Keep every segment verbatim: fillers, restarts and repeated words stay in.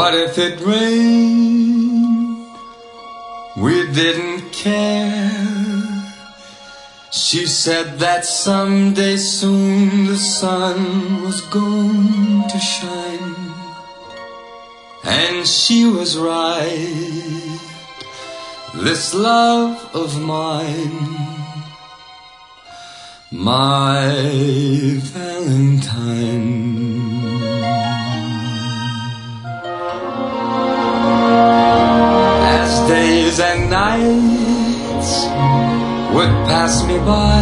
What if it rained? We didn't care. She said that someday soon the sun was going to shine, and she was right. This love of mine, my Valentine. As days and nights would pass me by,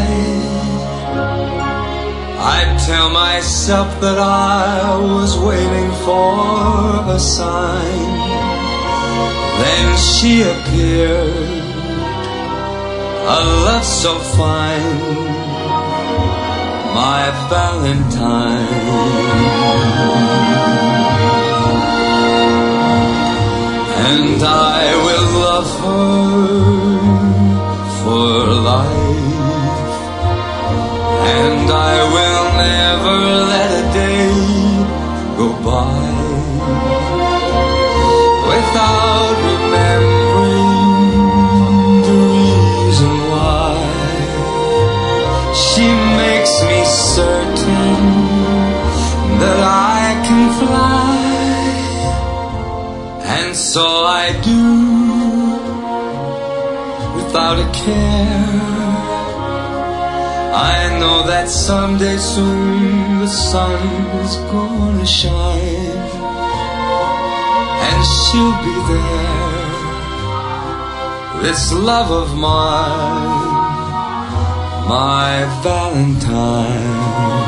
I'd tell myself that I was waiting for a sign. Then she appeared, a love so fine, my Valentine. And I will love her for life, and I will never let a day go by without remembering the reason why. She makes me certain that I can fly, and so I do without a care. I know that someday soon the sun is gonna shine, and she'll be there. This love of mine, my Valentine.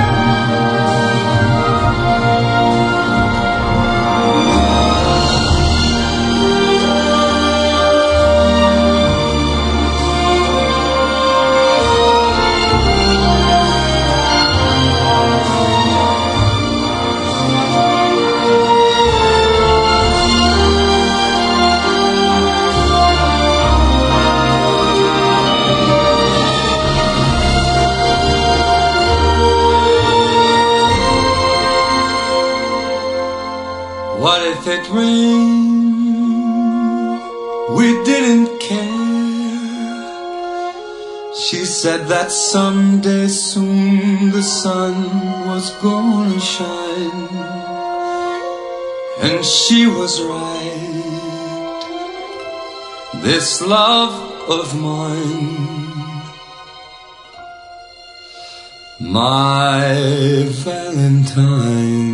What if it rained? We didn't care. She said that someday soon the sun was gonna shine, and she was right. This love of mine, my Valentine.